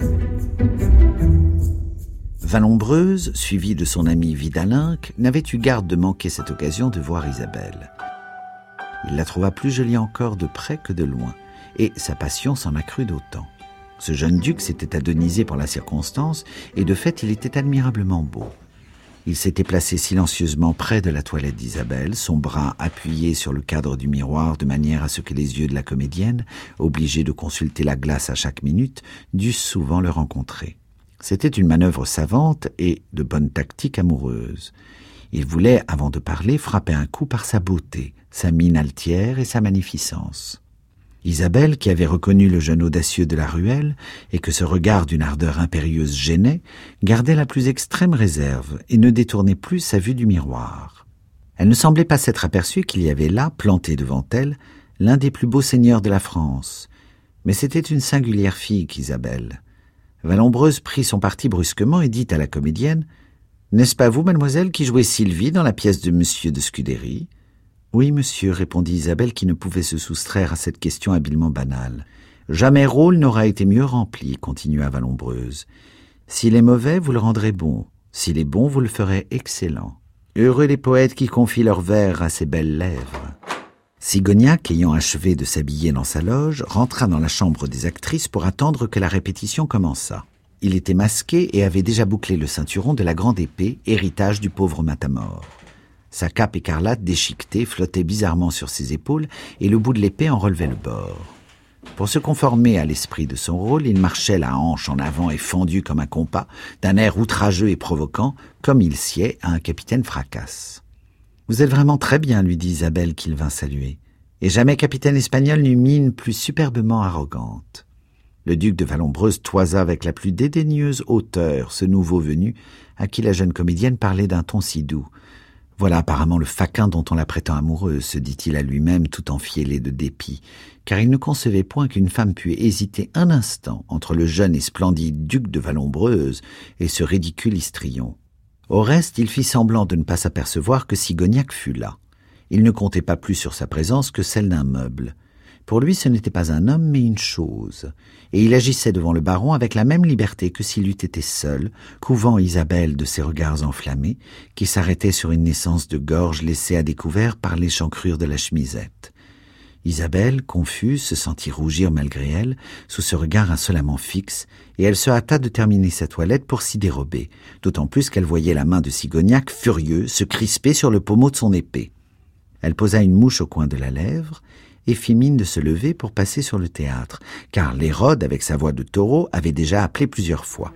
Speaker 1: Vallombreuse, suivi de son ami Vidalinque, n'avait eu garde de manquer cette occasion de voir Isabelle. Il la trouva plus jolie encore de près que de loin, et sa passion s'en accrut d'autant. Ce jeune duc s'était adonisé pour la circonstance, et de fait il était admirablement beau. Il s'était placé silencieusement près de la toilette d'Isabelle, son bras appuyé sur le cadre du miroir de manière à ce que les yeux de la comédienne, obligés de consulter la glace à chaque minute, dussent souvent le rencontrer. C'était une manœuvre savante et de bonne tactique amoureuse. Il voulait, avant de parler, frapper un coup par sa beauté, sa mine altière et sa magnificence. Isabelle, qui avait reconnu le jeune audacieux de la ruelle et que ce regard d'une ardeur impérieuse gênait, gardait la plus extrême réserve et ne détournait plus sa vue du miroir. Elle ne semblait pas s'être aperçue qu'il y avait là, planté devant elle, l'un des plus beaux seigneurs de la France. Mais c'était une singulière fille qu'Isabelle. Vallombreuse prit son parti brusquement et dit à la comédienne « N'est-ce pas vous, mademoiselle, qui jouez Sylvie dans la pièce de Monsieur de Scudéry ?» « Oui, monsieur, répondit Isabelle qui ne pouvait se soustraire à cette question habilement banale. Jamais rôle n'aura été mieux rempli, continua Vallombreuse. S'il est mauvais, vous le rendrez bon. S'il est bon, vous le ferez excellent. Heureux les poètes qui confient leurs vers à ces belles lèvres. » Sigognac, ayant achevé de s'habiller dans sa loge, rentra dans la chambre des actrices pour attendre que la répétition commençât. Il était masqué et avait déjà bouclé le ceinturon de la grande épée, héritage du pauvre Matamor. Sa cape écarlate déchiquetée flottait bizarrement sur ses épaules et le bout de l'épée en relevait le bord. Pour se conformer à l'esprit de son rôle, il marchait la hanche en avant et fendu comme un compas, d'un air outrageux et provoquant, comme il sied à un capitaine Fracasse. « Vous êtes vraiment très bien, lui dit Isabelle qu'il vint saluer. Et jamais capitaine espagnol n'eut mine plus superbement arrogante. » Le duc de Vallombreuse toisa avec la plus dédaigneuse hauteur ce nouveau venu, à qui la jeune comédienne parlait d'un ton si doux. Voilà apparemment le faquin dont on la prétend amoureuse, se dit-il à lui-même tout enfiélé de dépit, car il ne concevait point qu'une femme pût hésiter un instant entre le jeune et splendide duc de Vallombreuse et ce ridicule histrion. Au reste, il fit semblant de ne pas s'apercevoir que Sigognac fût là. Il ne comptait pas plus sur sa présence que celle d'un meuble. Pour lui, ce n'était pas un homme, mais une chose. Et il agissait devant le baron avec la même liberté que s'il eût été seul, couvant Isabelle de ses regards enflammés, qui s'arrêtaient sur une naissance de gorge laissée à découvert par l'échancrure de la chemisette. Isabelle, confuse, se sentit rougir malgré elle, sous ce regard insolemment fixe, et elle se hâta de terminer sa toilette pour s'y dérober, d'autant plus qu'elle voyait la main de Sigognac, furieux, se crisper sur le pommeau de son épée. Elle posa une mouche au coin de la lèvre, et fit mine de se lever pour passer sur le théâtre, car l'Hérode, avec sa voix de taureau, avait déjà appelé plusieurs fois.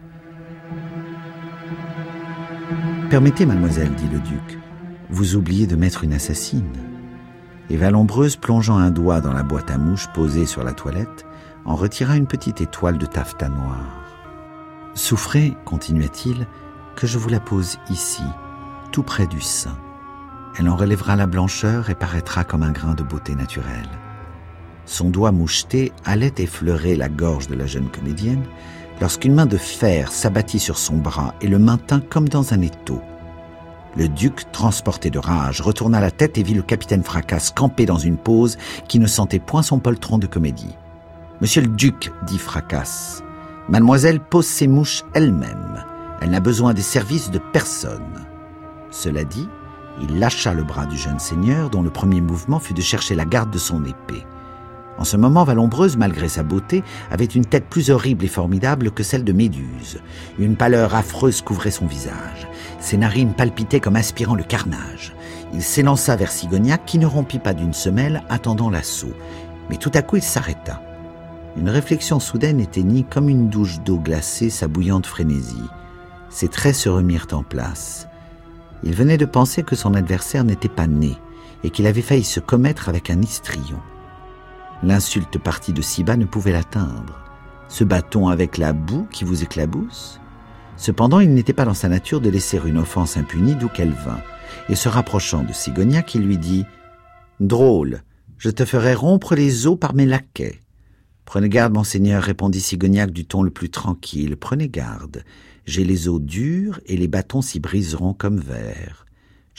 Speaker 1: « Permettez, mademoiselle, dit le duc, vous oubliez de mettre une assassine. » Et Vallombreuse, plongeant un doigt dans la boîte à mouches posée sur la toilette, en retira une petite étoile de taffetas noir. « Souffrez, continua-t-il, que je vous la pose ici, tout près du sein. Elle en relèvera la blancheur et paraîtra comme un grain de beauté naturelle. » Son doigt moucheté allait effleurer la gorge de la jeune comédienne lorsqu'une main de fer s'abattit sur son bras et le maintint comme dans un étau. Le duc, transporté de rage, retourna la tête et vit le capitaine Fracasse campé dans une pose qui ne sentait point son poltron de comédie. « Monsieur le duc, dit Fracasse, mademoiselle pose ses mouches elle-même. Elle n'a besoin des services de personne. » Cela dit, il lâcha le bras du jeune seigneur dont le premier mouvement fut de chercher la garde de son épée. En ce moment, Vallombreuse, malgré sa beauté, avait une tête plus horrible et formidable que celle de Méduse. Une pâleur affreuse couvrait son visage. Ses narines palpitaient comme aspirant le carnage. Il s'élança vers Sigognac, qui ne rompit pas d'une semelle, attendant l'assaut. Mais tout à coup, il s'arrêta. Une réflexion soudaine éteignit comme une douche d'eau glacée sa bouillante frénésie. Ses traits se remirent en place. Il venait de penser que son adversaire n'était pas né et qu'il avait failli se commettre avec un histrion. L'insulte partie de si bas ne pouvait l'atteindre. Se bat-on avec la boue qui vous éclabousse ? Cependant, il n'était pas dans sa nature de laisser une offense impunie d'où qu'elle vint, et se rapprochant de Sigognac, il lui dit « Drôle, je te ferai rompre les os par mes laquais. »« Prenez garde, monseigneur, répondit Sigognac du ton le plus tranquille, prenez garde. J'ai les os durs et les bâtons s'y briseront comme verre.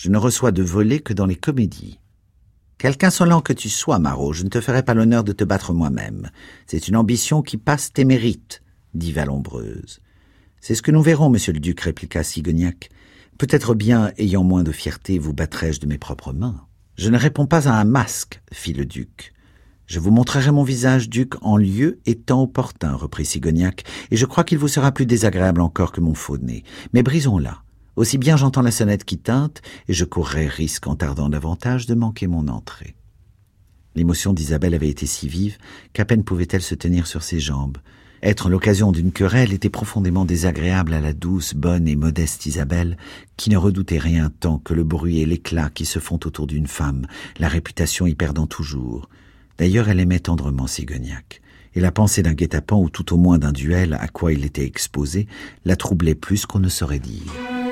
Speaker 1: Je ne reçois de volée que dans les comédies. Quelque insolent que tu sois, Marot, je ne te ferai pas l'honneur de te battre moi-même. C'est une ambition qui passe tes mérites, dit Vallombreuse. C'est ce que nous verrons, monsieur le duc, répliqua Sigognac. Peut-être bien, ayant moins de fierté, vous battrai-je de mes propres mains. Je ne réponds pas à un masque, fit le duc. Je vous montrerai mon visage, duc, en lieu et temps opportun, reprit Sigognac, et je crois qu'il vous sera plus désagréable encore que mon faux nez. Mais brisons-la. Aussi bien j'entends la sonnette qui tinte, et je courrais risque, en tardant davantage, de manquer mon entrée. L'émotion d'Isabelle avait été si vive qu'à peine pouvait-elle se tenir sur ses jambes. Être l'occasion d'une querelle était profondément désagréable à la douce, bonne et modeste Isabelle, qui ne redoutait rien tant que le bruit et l'éclat qui se font autour d'une femme, la réputation y perdant toujours. D'ailleurs, elle aimait tendrement Sigognac, et la pensée d'un guet-apens ou tout au moins d'un duel à quoi il était exposé la troublait plus qu'on ne saurait dire.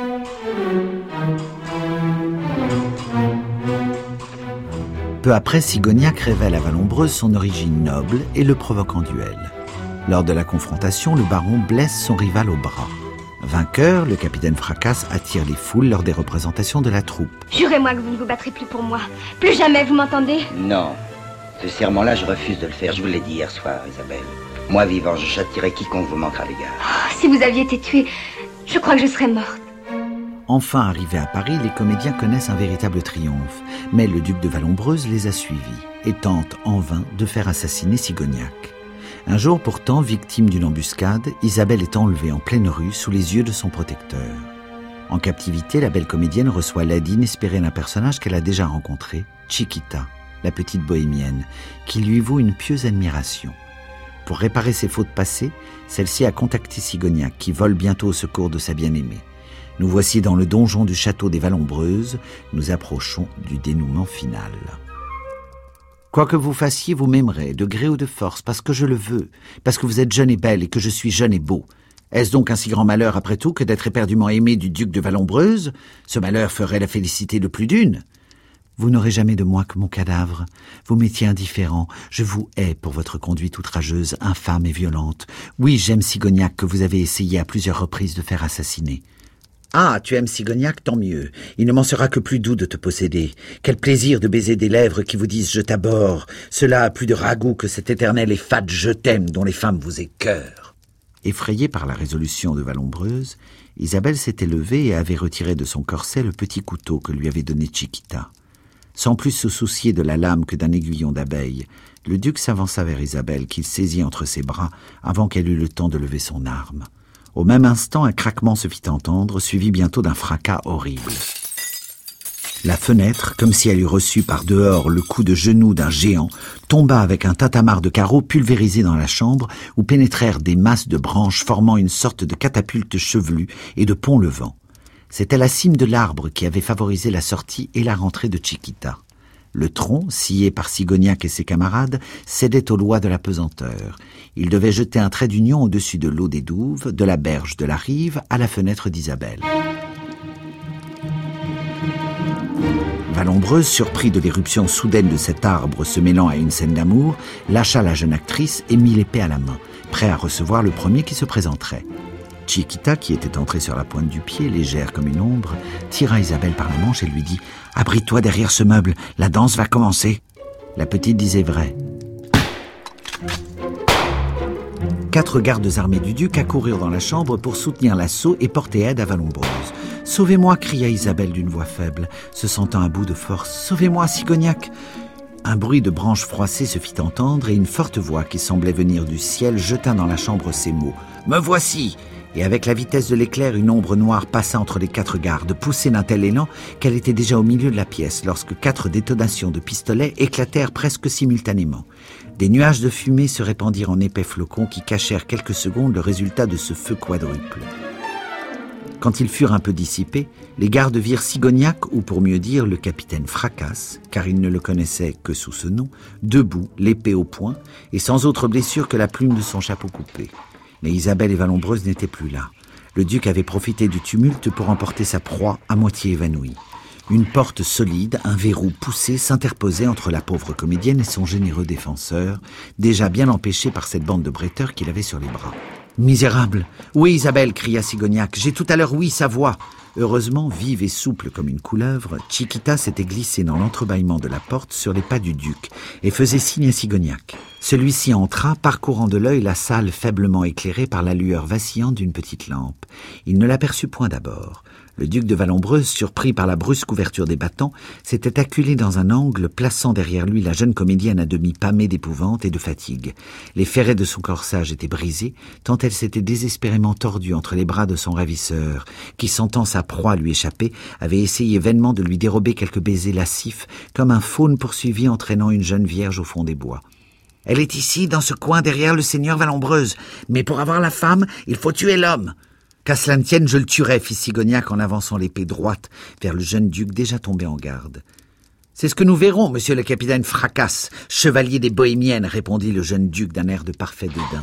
Speaker 1: Peu après, Sigognac révèle à Vallombreuse son origine noble et le provoque en duel. Lors de la confrontation, le baron blesse son rival au bras. Vainqueur, le capitaine Fracasse attire les foules lors des représentations de la troupe.
Speaker 8: Jurez-moi que vous ne vous battrez plus pour moi. Plus jamais, vous m'entendez?
Speaker 3: Non. Ce serment-là, je refuse de le faire. Je vous l'ai dit hier soir, Isabelle. Moi, vivant, je châtierai quiconque vous manquera l'égard.
Speaker 8: Oh, si vous aviez été tuée, je crois que je serais morte.
Speaker 1: Enfin arrivés à Paris, les comédiens connaissent un véritable triomphe. Mais le duc de Vallombreuse les a suivis et tente en vain de faire assassiner Sigognac. Un jour pourtant, victime d'une embuscade, Isabelle est enlevée en pleine rue sous les yeux de son protecteur. En captivité, la belle comédienne reçoit l'aide inespérée d'un personnage qu'elle a déjà rencontré, Chiquita, la petite bohémienne, qui lui vaut une pieuse admiration. Pour réparer ses fautes passées, celle-ci a contacté Sigognac, qui vole bientôt au secours de sa bien-aimée. Nous voici dans le donjon du château des Valombreuses, nous approchons du dénouement final. Quoi que vous fassiez, vous m'aimerez, de gré ou de force, parce que je le veux, parce que vous êtes jeune et belle et que je suis jeune et beau. Est-ce donc un si grand malheur, après tout, que d'être éperdument aimé du duc de Vallombreuse? Ce malheur ferait la félicité de plus d'une. Vous n'aurez jamais de moi que mon cadavre. Vous m'étiez indifférent. Je vous hais pour votre conduite outrageuse, infâme et violente. Oui, j'aime Sigognac, que vous avez essayé à plusieurs reprises de faire assassiner. Ah, tu aimes Sigognac, tant mieux. Il ne m'en sera que plus doux de te posséder. Quel plaisir de baiser des lèvres qui vous disent « je t'abhorre ». Cela a plus de ragoût que cet éternel et fade « je t'aime » dont les femmes vous écœurent. Effrayée par la résolution de Vallombreuse, Isabelle s'était levée et avait retiré de son corset le petit couteau que lui avait donné Chiquita. Sans plus se soucier de la lame que d'un aiguillon d'abeille, le duc s'avança vers Isabelle, qu'il saisit entre ses bras avant qu'elle eût le temps de lever son arme. Au même instant, un craquement se fit entendre, suivi bientôt d'un fracas horrible. La fenêtre, comme si elle eût reçu par dehors le coup de genou d'un géant, tomba avec un tintamarre de carreaux pulvérisé dans la chambre, où pénétrèrent des masses de branches formant une sorte de catapulte chevelue et de pont-levant. C'était la cime de l'arbre qui avait favorisé la sortie et la rentrée de Chiquita. Le tronc, scié par Sigognac et ses camarades, cédait aux lois de la pesanteur. Il devait jeter un trait d'union au-dessus de l'eau des douves, de la berge de la rive, à la fenêtre d'Isabelle. Vallombreuse, surpris de l'éruption soudaine de cet arbre se mêlant à une scène d'amour, lâcha la jeune actrice et mit l'épée à la main, prêt à recevoir le premier qui se présenterait. Chiquita, qui était entrée sur la pointe du pied, légère comme une ombre, tira Isabelle par la manche et lui dit « Abrite-toi derrière ce meuble, la danse va commencer !» La petite disait vrai. Quatre gardes armés du duc accoururent dans la chambre pour soutenir l'assaut et porter aide à Vallombreuse. « Sauvez-moi » cria Isabelle d'une voix faible, se sentant à bout de force. « Sauvez-moi, Sigognac !» Un bruit de branches froissées se fit entendre et une forte voix qui semblait venir du ciel jeta dans la chambre ces mots. « Me voici !» Et avec la vitesse de l'éclair, une ombre noire passa entre les quatre gardes, poussée d'un tel élan qu'elle était déjà au milieu de la pièce lorsque quatre détonations de pistolets éclatèrent presque simultanément. Des nuages de fumée se répandirent en épais flocons qui cachèrent quelques secondes le résultat de ce feu quadruple. Quand ils furent un peu dissipés, les gardes virent Sigognac, ou pour mieux dire le capitaine Fracasse, car ils ne le connaissaient que sous ce nom, debout, l'épée au poing, et sans autre blessure que la plume de son chapeau coupé. Mais Isabelle et Vallombreuse n'étaient plus là. Le duc avait profité du tumulte pour emporter sa proie à moitié évanouie. Une porte solide, un verrou poussé, s'interposait entre la pauvre comédienne et son généreux défenseur, déjà bien empêché par cette bande de bretteurs qu'il avait sur les bras. « Misérable ! Où est Isabelle » cria Sigognac. « J'ai tout à l'heure ouï sa voix. » Heureusement, vive et souple comme une couleuvre, Chiquita s'était glissée dans l'entrebâillement de la porte sur les pas du duc et faisait signe à Sigognac. Celui-ci entra, parcourant de l'œil la salle faiblement éclairée par la lueur vacillante d'une petite lampe. Il ne l'aperçut point d'abord. Le duc de Vallombreuse, surpris par la brusque ouverture des battants, s'était acculé dans un angle, plaçant derrière lui la jeune comédienne à demi pâmée d'épouvante et de fatigue. Les ferrets de son corsage étaient brisés, tant elle s'était désespérément tordue entre les bras de son ravisseur, qui, sentant sa proie lui échapper, avait essayé vainement de lui dérober quelques baisers lascifs, comme un faune poursuivi entraînant une jeune vierge au fond des bois. « Elle est ici, dans ce coin, derrière le seigneur Vallombreuse. Mais pour avoir la femme, il faut tuer l'homme. » « Qu'à cela ne tienne, je le tuerai, fit Sigognac en avançant l'épée droite vers le jeune duc déjà tombé en garde. « C'est ce que nous verrons, monsieur le capitaine Fracasse, chevalier des Bohémiennes, répondit le jeune duc d'un air de parfait dédain.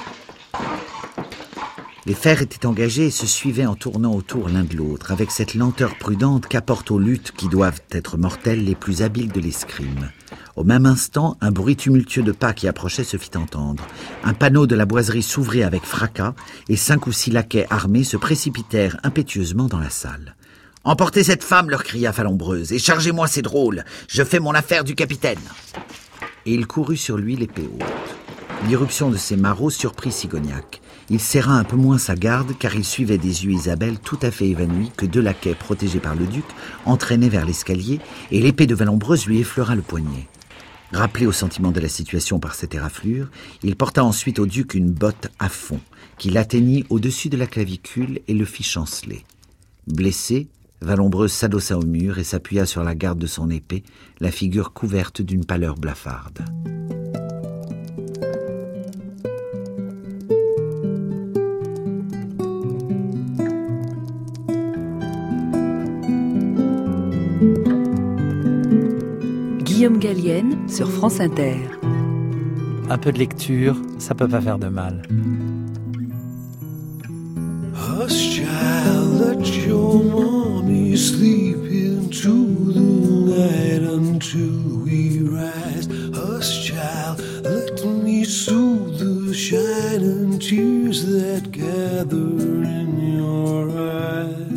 Speaker 1: Les fers étaient engagés et se suivaient en tournant autour l'un de l'autre, avec cette lenteur prudente qu'apportent aux luttes qui doivent être mortelles les plus habiles de l'escrime. Au même instant, un bruit tumultueux de pas qui approchait se fit entendre. Un panneau de la boiserie s'ouvrit avec fracas, et cinq ou six laquais armés se précipitèrent impétueusement dans la salle. « Emportez cette femme !» leur cria Vallombreuse, « et chargez-moi ces drôles. Je fais mon affaire du capitaine !» Et il courut sur lui l'épée haute. L'irruption de ces marauds surprit Sigognac. Il serra un peu moins sa garde, car il suivait des yeux Isabelle tout à fait évanouie que deux laquais protégés par le duc entraînaient vers l'escalier, et l'épée de Vallombreuse lui effleura le poignet. Rappelé au sentiment de la situation par cette éraflure, il porta ensuite au duc une botte à fond, qui l'atteignit au-dessus de la clavicule et le fit chanceler. Blessé, Vallombreuse s'adossa au mur et s'appuya sur la garde de son épée, la figure couverte d'une pâleur blafarde.
Speaker 6: Guillaume Gallienne sur France Inter.
Speaker 12: Un peu de lecture, ça peut pas faire de mal.
Speaker 13: Hush, child, let your mommy sleep into the night until we rise. Hush, child, let me soothe the shining tears that gather in your eyes.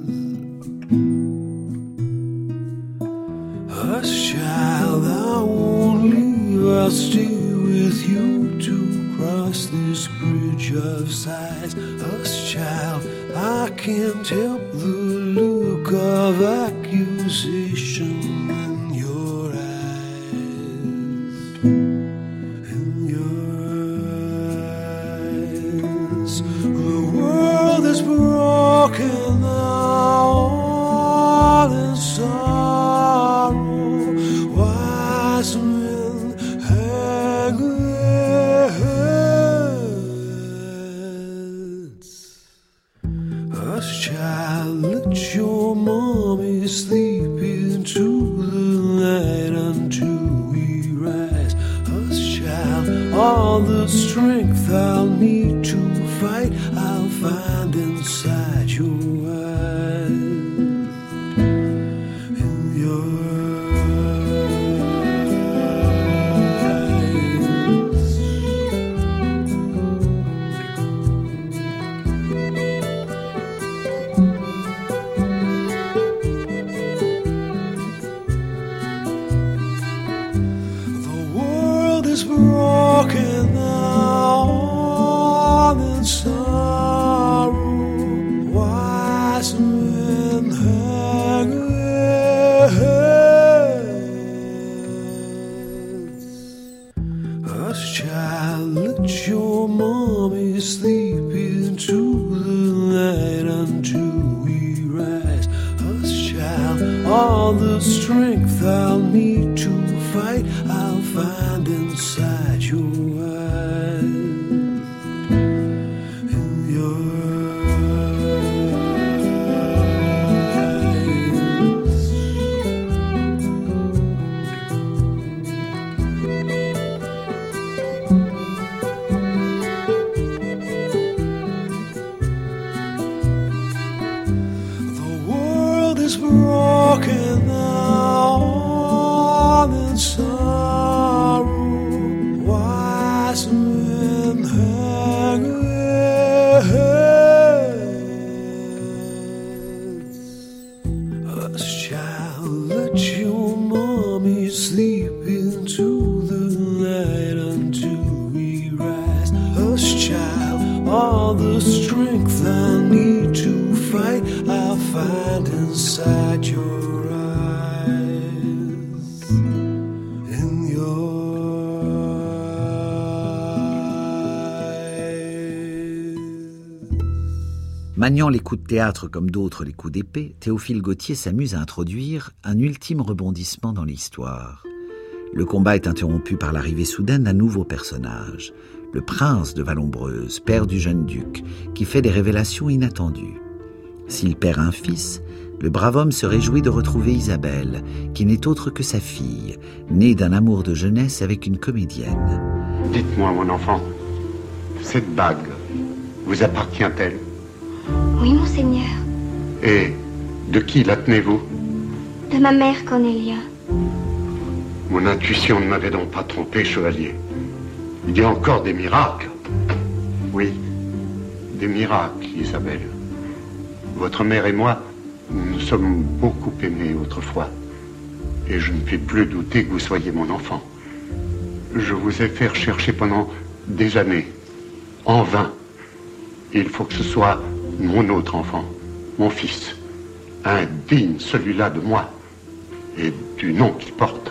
Speaker 13: Hush, child, I won't leave, I'll stay with you to cross this bridge of sighs. Hush, child, I can't help the look of accusation in your eyes. In your eyes. The world is broken now, all in sorrow. Wise men hang their heads. Hush, child, let your mommy sleep into the night until we rise. Hush, child, all the strength I'll need to fight I'll find inside your eyes. In your broken now, all in sorrow. Wise men hang their heads. Hush, child, let your mommy sleep into the night until we rise. Hush, child, all the strength I'll need to fight I'll find inside your eyes. In your the world is broken now, all in sorrow. Wise men hang their heads. child, let your mommy sleep into the night until we rise. Hush, child, all the strength I need to fight I'll find inside your eyes, in your eyes.
Speaker 1: Maniant les coups de théâtre comme d'autres les coups d'épée, Théophile Gautier s'amuse à introduire un ultime rebondissement dans l'histoire. Le combat est interrompu par l'arrivée soudaine d'un nouveau personnage, le prince de Vallombreuse, père du jeune duc, qui fait des révélations inattendues. S'il perd un fils, le brave homme se réjouit de retrouver Isabelle, qui n'est autre que sa fille, née d'un amour de jeunesse avec une comédienne.
Speaker 14: Dites-moi, mon enfant, cette bague vous appartient-elle?
Speaker 8: Oui, monseigneur.
Speaker 14: Et de qui la tenez-vous?
Speaker 8: De ma mère, Cornélia.
Speaker 14: Mon intuition ne m'avait donc pas trompé, chevalier. Il y a encore des miracles. Oui, des miracles, Isabelle. Votre mère et moi, nous sommes beaucoup aimés autrefois. Et je ne puis plus douter que vous soyez mon enfant. Je vous ai fait rechercher pendant des années, en vain. Il faut que ce soit mon autre enfant, mon fils, indigne celui-là de moi et du nom qu'il porte.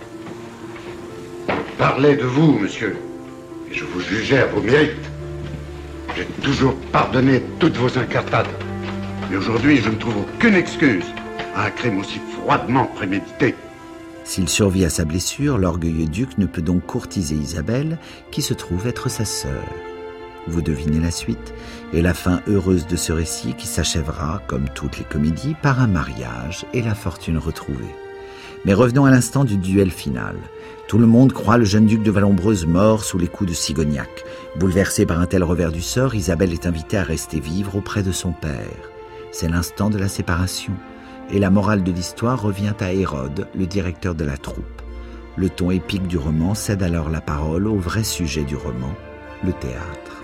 Speaker 14: Parlez de vous, monsieur, et je vous jugeais à vos mérites. J'ai toujours pardonné toutes vos incartades. Mais aujourd'hui, je ne trouve aucune excuse à un crime aussi froidement prémédité.
Speaker 1: S'il survit à sa blessure, l'orgueilleux duc ne peut donc courtiser Isabelle, qui se trouve être sa sœur. Vous devinez la suite, et la fin heureuse de ce récit qui s'achèvera, comme toutes les comédies, par un mariage et la fortune retrouvée. Mais revenons à l'instant du duel final. Tout le monde croit le jeune duc de Vallombreuse mort sous les coups de Sigognac. Bouleversée par un tel revers du sort, Isabelle est invitée à rester vivre auprès de son père. C'est l'instant de la séparation, et la morale de l'histoire revient à Hérode, le directeur de la troupe. Le ton épique du roman cède alors la parole au vrai sujet du roman, le théâtre.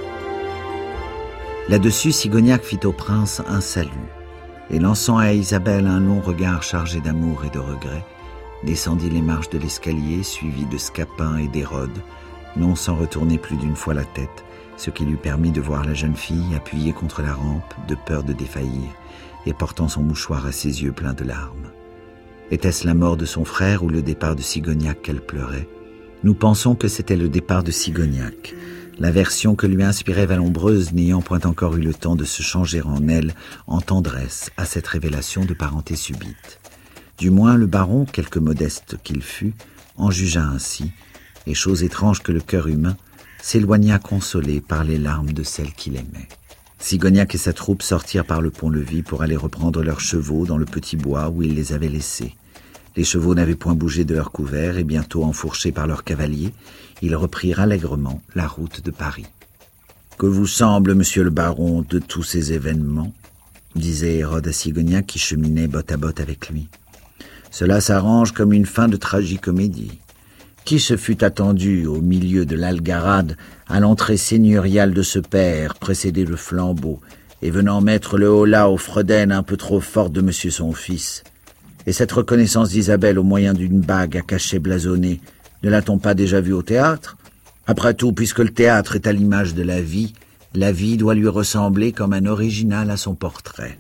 Speaker 1: Là-dessus, Sigognac fit au prince un salut, et lançant à Isabelle un long regard chargé d'amour et de regret, descendit les marches de l'escalier, suivi de Scapin et d'Hérode, non sans retourner plus d'une fois la tête, ce qui lui permit de voir la jeune fille appuyée contre la rampe, de peur de défaillir, et portant son mouchoir à ses yeux pleins de larmes. Était-ce la mort de son frère ou le départ de Sigognac qu'elle pleurait? Nous pensons que c'était le départ de Sigognac, la version que lui inspirait Vallombreuse n'ayant point encore eu le temps de se changer en elle en tendresse à cette révélation de parenté subite. Du moins le baron, quelque modeste qu'il fût, en jugea ainsi, et chose étrange que le cœur humain, s'éloigna consolé par les larmes de celle qu'il aimait. Sigognac et sa troupe sortirent par le pont-levis pour aller reprendre leurs chevaux dans le petit bois où ils les avaient laissés. Les chevaux n'avaient point bougé de leur couvert et bientôt enfourchés par leurs cavaliers, ils reprirent allègrement la route de Paris. « Que vous semble, monsieur le baron, de tous ces événements ?» disait Hérode à Sigognac qui cheminait botte à botte avec lui. « Cela s'arrange comme une fin de tragicomédie. Qui se fût attendu au milieu de l'Algarade à l'entrée seigneuriale de ce père, précédé de flambeau, et venant mettre le holà aux fredaines un peu trop fortes de monsieur son fils? Et cette reconnaissance d'Isabelle au moyen d'une bague à cachet blasonné, ne l'a-t-on pas déjà vue au théâtre? Après tout, puisque le théâtre est à l'image de la vie, la vie doit lui ressembler comme un original à son portrait.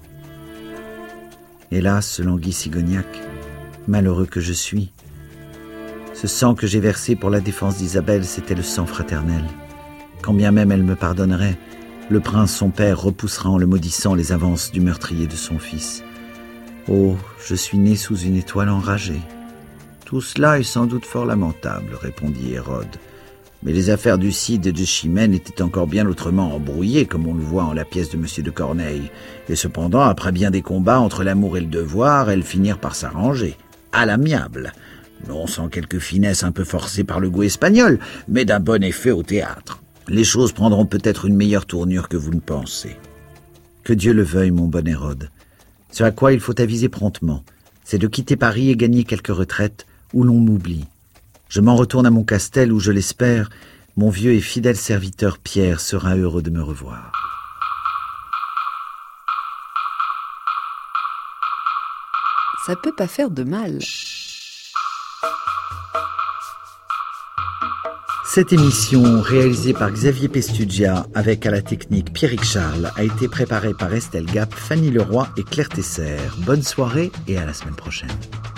Speaker 1: Hélas, languit Sigognac, malheureux que je suis. Ce sang que j'ai versé pour la défense d'Isabelle, c'était le sang fraternel. Quand bien même elle me pardonnerait, le prince son père repoussera en le maudissant les avances du meurtrier de son fils. Oh, je suis né sous une étoile enragée. Tout cela est sans doute fort lamentable, répondit Hérode. Mais les affaires du Cid et de Chimène étaient encore bien autrement embrouillées, comme on le voit en la pièce de Monsieur de Corneille. Et cependant, après bien des combats entre l'amour et le devoir, elles finirent par s'arranger, à l'amiable. Non sans quelques finesses un peu forcées par le goût espagnol, mais d'un bon effet au théâtre. Les choses prendront peut-être une meilleure tournure que vous ne pensez. Que Dieu le veuille, mon bon Hérode. Ce à quoi il faut aviser promptement, c'est de quitter Paris et gagner quelques retraites où l'on m'oublie. Je m'en retourne à mon castel où, je l'espère, mon vieux et fidèle serviteur Pierre sera heureux de me revoir.
Speaker 6: ça peut pas faire de mal.
Speaker 1: Cette émission, réalisée par Xavier Pestugia avec à la technique Pierrick Charles, a été préparée par Estelle Gap, Fanny Leroy et Claire Tesser. Bonne soirée et à la semaine prochaine.